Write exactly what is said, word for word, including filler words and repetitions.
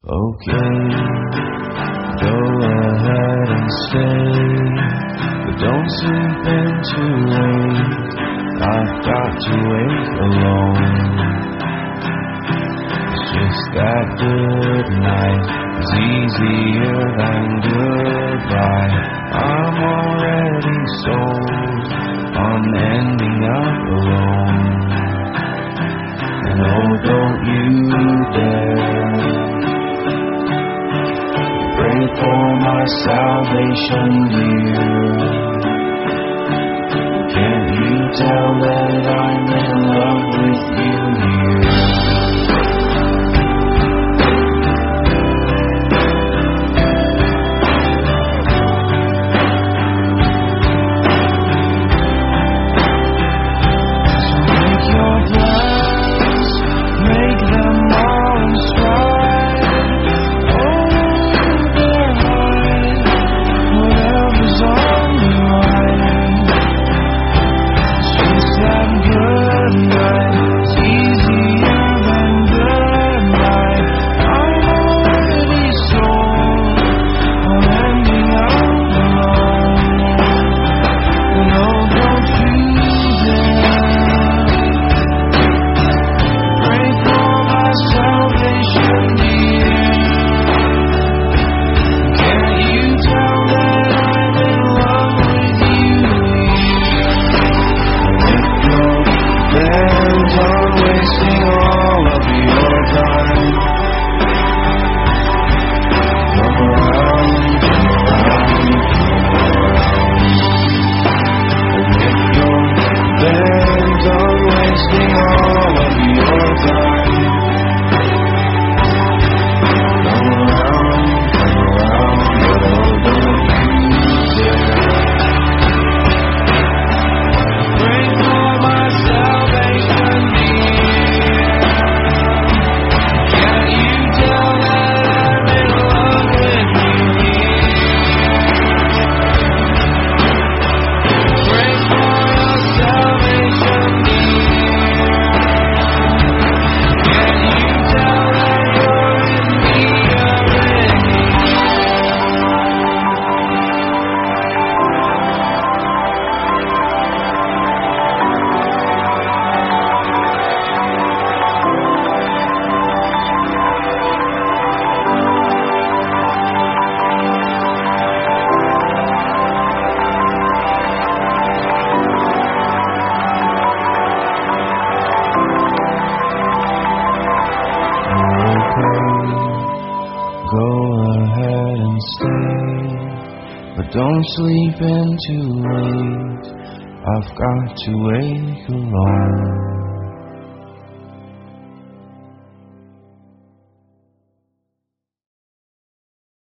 Okay, go ahead and stay, but don't sleep in too late. I've got to wait alone. It's just that good night is easier than goodbye. I'm already sold on ending up alone. And oh, don't you dare pray for my salvation, dear. Can't you tell that I'm in love with you here? But don't sleep in too late, I've got to wake alone.